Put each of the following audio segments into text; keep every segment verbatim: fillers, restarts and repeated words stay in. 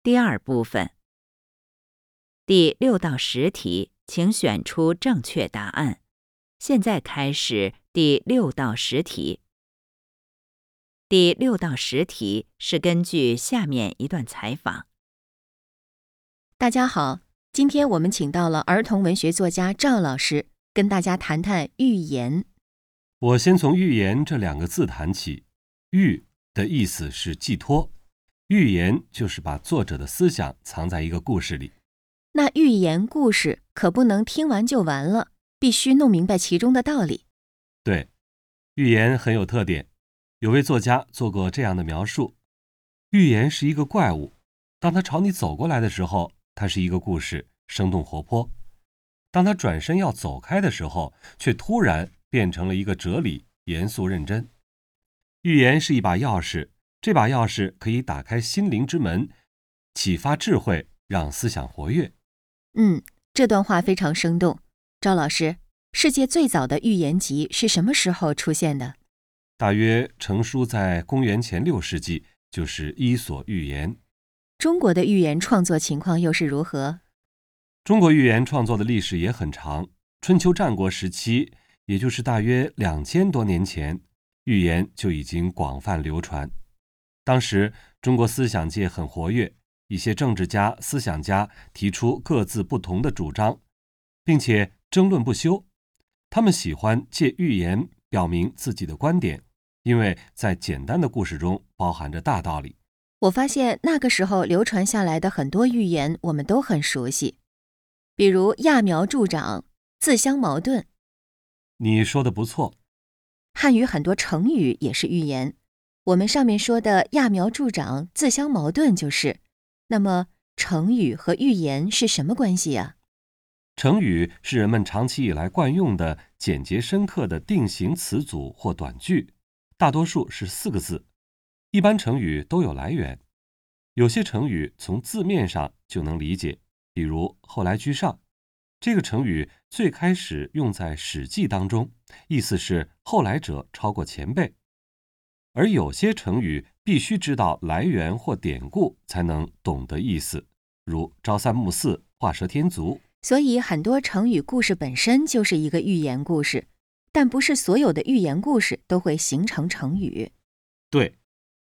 第二部分，第六到十题，请选出正确答案。现在开始第六到十题。第六到十题是根据下面一段采访。 大家好，今天我们请到了儿童文学作家赵老师，跟大家谈谈寓言。 我先从寓言这两个字谈起。寓的意思是寄托，寓言就是把作者的思想藏在一个故事里。 那寓言故事可不能听完就完了，必须弄明白其中的道理。 对，寓言很有特点。有位作家做过这样的描述：寓言是一个怪物，当他朝你走过来的时候，它是一个故事，生动活泼；当他转身要走开的时候，却突然变成了一个哲理，严肃认真。寓言是一把钥匙，这把钥匙可以打开心灵之门，启发智慧，让思想活跃。 嗯，这段话非常生动。赵老师，世界最早的寓言集是什么时候出现的？ 大约成书在公元前六世纪，就是《伊索寓言》。 中国的寓言创作情况又是如何？ 中国寓言创作的历史也很长，春秋战国时期，也就是大约两千多年前，寓言就已经广泛流传。当时中国思想界很活跃，一些政治家、思想家提出各自不同的主张，并且争论不休。他们喜欢借寓言表明自己的观点，因为在简单的故事中包含着大道理。 我发现那个时候流传下来的很多寓言我们都很熟悉，比如揠苗助长、自相矛盾。 你说的不错。 汉语很多成语也是寓言，我们上面说的揠苗助长、自相矛盾就是。那么成语和寓言是什么关系呀？ 成语是人们长期以来惯用的简洁深刻的定型词组或短句，大多数是四个字。一般成语都有来源，有些成语从字面上就能理解，比如后来居上。这个成语最开始用在《史记》当中，意思是后来者超过前辈。而有些成语必须知道来源或典故才能懂得意思，如朝三暮四、画蛇添足。 所以很多成语故事本身就是一个寓言故事，但不是所有的寓言故事都会形成成语。 对。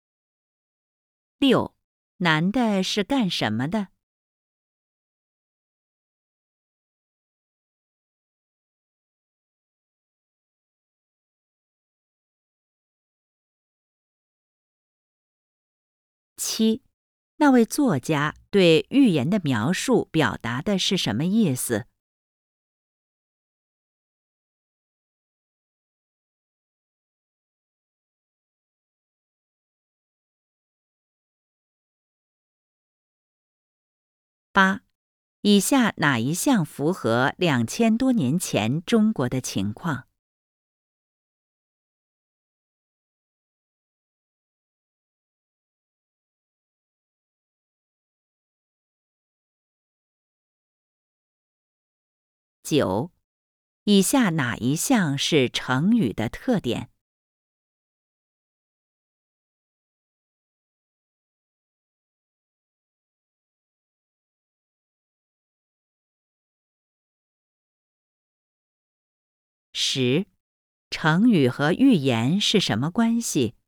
六，男的是干什么的？七，那位作家对寓言的描述表达的是什么意思？八，以下哪一项符合两千多年前中国的情况？九，以下哪一项是成语的特点？十，成语和寓言是什么关系？